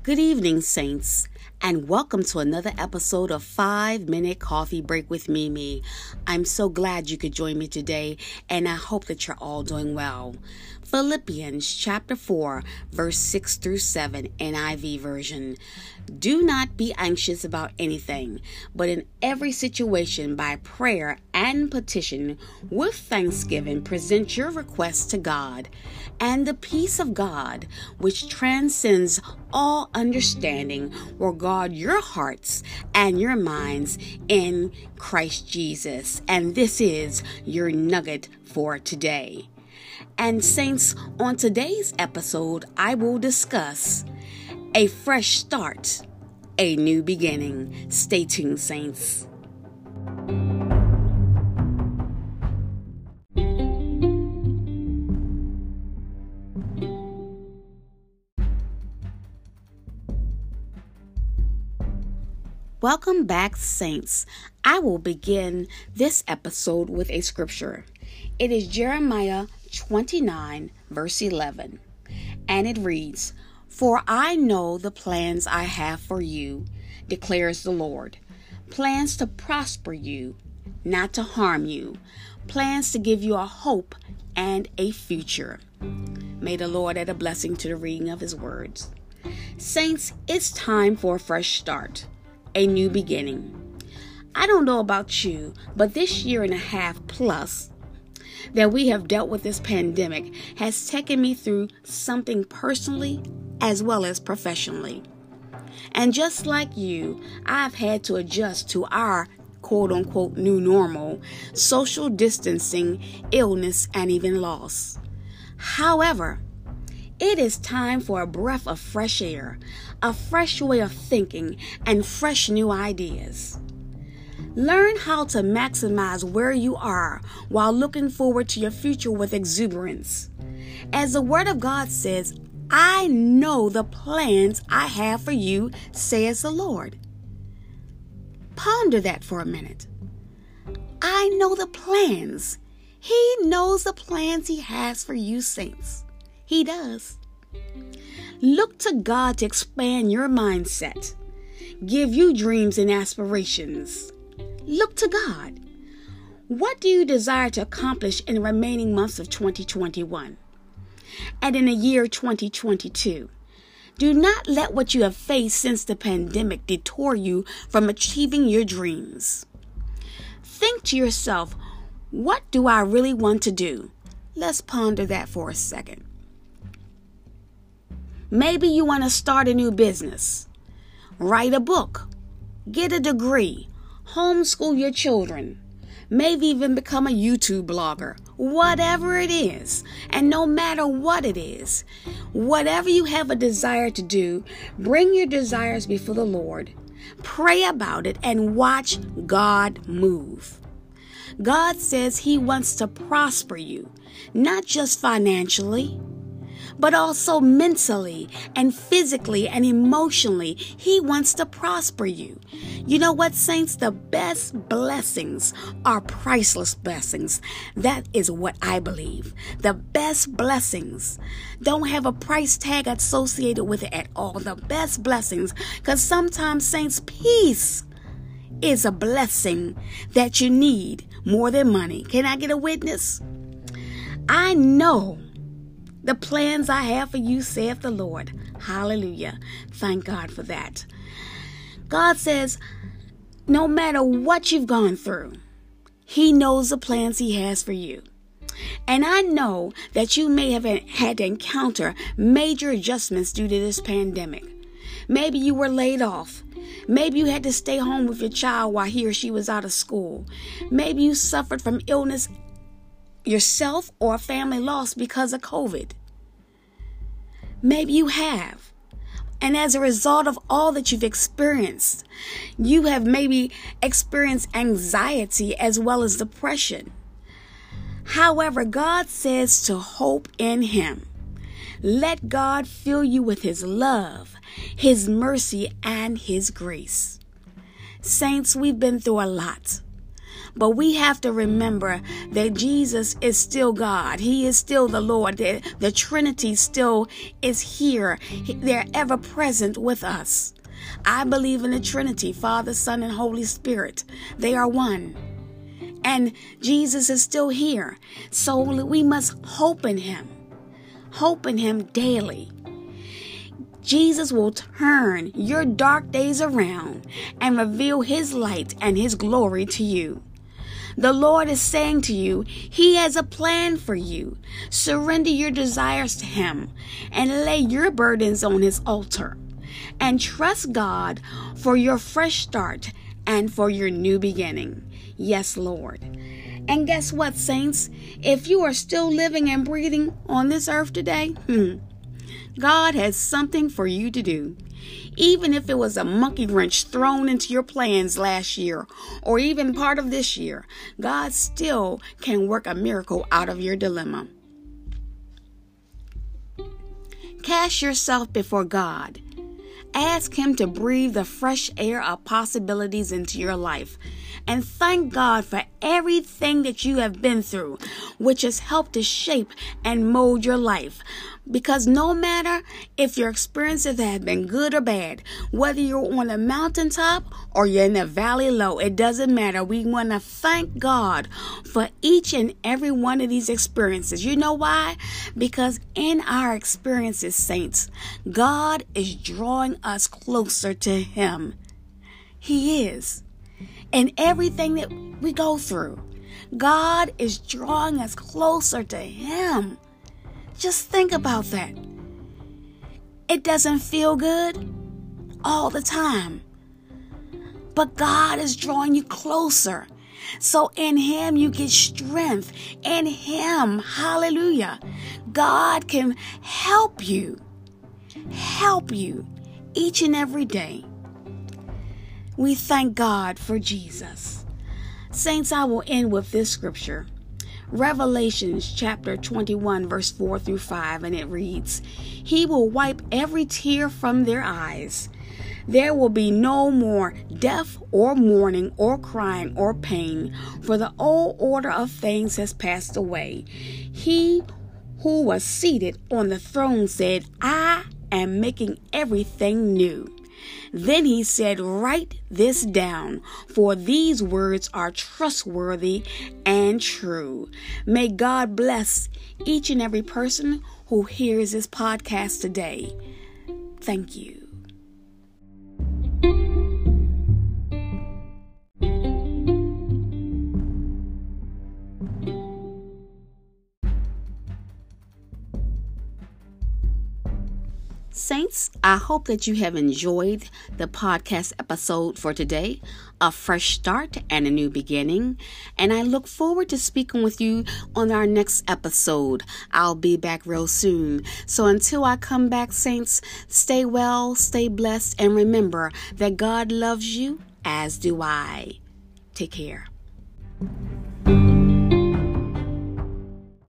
Good evening, Saints, and welcome to another episode of 5-Minute Coffee Break with Mimi. I'm so glad you could join me today, and I hope that you're all doing well. Philippians chapter 4, verse 6 through 7, NIV version. Do not be anxious about anything, but in every situation by prayer and petition with thanksgiving present your requests to God, and the peace of God, which transcends all understanding, will guard your hearts and your minds in Christ Jesus. And this is your nugget for today. And Saints, on today's episode, I will discuss a fresh start, a new beginning. Stay tuned, Saints. Welcome back, Saints. I will begin this episode with a scripture. It is Jeremiah 29, verse 11, and it reads, "For I know the plans I have for you, declares the Lord, plans to prosper you, not to harm you, plans to give you a hope and a future." May the Lord add a blessing to the reading of His words. Saints, it's time for a fresh start, a new beginning. I don't know about you, but this year and a half plus that we have dealt with this pandemic has taken me through something personally as well as professionally. And just like you, I've had to adjust to our quote-unquote new normal, social distancing, illness, and even loss. However, it is time for a breath of fresh air, a fresh way of thinking, and fresh new ideas. Learn how to maximize where you are while looking forward to your future with exuberance. As the Word of God says, I know the plans I have for you, says the Lord. Ponder that for a minute. I know the plans. He knows the plans He has for you, Saints. He does. Look to God to expand your mindset, give you dreams and aspirations. Look to God. What do you desire to accomplish in the remaining months of 2021 and in the year 2022? Do not let what you have faced since the pandemic detour you from achieving your dreams. Think to yourself, what do I really want to do? Let's ponder that for a second. Maybe you want to start a new business, write a book, get a degree, homeschool your children, maybe even become a YouTube blogger, whatever it is. And no matter what it is, whatever you have a desire to do, bring your desires before the Lord, pray about it, and watch God move. God says He wants to prosper you, not just financially, but also mentally and physically and emotionally. He wants to prosper you. You know what, Saints? The best blessings are priceless blessings. That is what I believe. The best blessings don't have a price tag associated with it at all. The best blessings, because sometimes, Saints, peace is a blessing that you need more than money. Can I get a witness? I know the plans I have for you, saith the Lord. Hallelujah. Thank God for that. God says, no matter what you've gone through, He knows the plans He has for you. And I know that you may have had to encounter major adjustments due to this pandemic. Maybe you were laid off. Maybe you had to stay home with your child while he or she was out of school. Maybe you suffered from illness yourself or family loss because of COVID. Maybe you have. And as a result of all that you've experienced, you have maybe experienced anxiety as well as depression. However, God says to hope in Him. Let God fill you with His love, His mercy, and His grace. Saints, we've been through a lot. But we have to remember that Jesus is still God. He is still the Lord. The Trinity still is here. They're ever present with us. I believe in the Trinity, Father, Son, and Holy Spirit. They are one. And Jesus is still here. So we must hope in him. Hope in him daily. Jesus will turn your dark days around and reveal his light and his glory to you. The Lord is saying to you, he has a plan for you. Surrender your desires to him and lay your burdens on his altar. And trust God for your fresh start and for your new beginning. Yes, Lord. And guess what, saints? If you are still living and breathing on this earth today, God has something for you to do. Even if it was a monkey wrench thrown into your plans last year or even part of this year, God still can work a miracle out of your dilemma. Cast yourself before God. Ask him to breathe the fresh air of possibilities into your life. And thank God for everything that you have been through, which has helped to shape and mold your life. Because no matter if your experiences have been good or bad, whether you're on a mountaintop or you're in the valley low, it doesn't matter. We want to thank God for each and every one of these experiences. You know why? Because in our experiences, saints, God is drawing us closer to him. He is. And everything that we go through, God is drawing us closer to him. Just think about that. It doesn't feel good all the time, but God is drawing you closer. So in him you get strength. In him, hallelujah, God can help you each and every day. We thank God for Jesus. Saints, I will end with this scripture. Revelations chapter 21 verse 4 through 5, and it reads, he will wipe every tear from their eyes. There will be no more death or mourning or crying or pain, for the old order of things has passed away. He who was seated on the throne said, I am making everything new. Then he said, write this down, for these words are trustworthy and true. May God bless each and every person who hears this podcast today. Thank you. Saints, I hope that you have enjoyed the podcast episode for today, A Fresh Start and a New Beginning, and I look forward to speaking with you on our next episode. I'll be back real soon. So until I come back, saints, stay well, stay blessed, and remember that God loves you, as do I. Take care.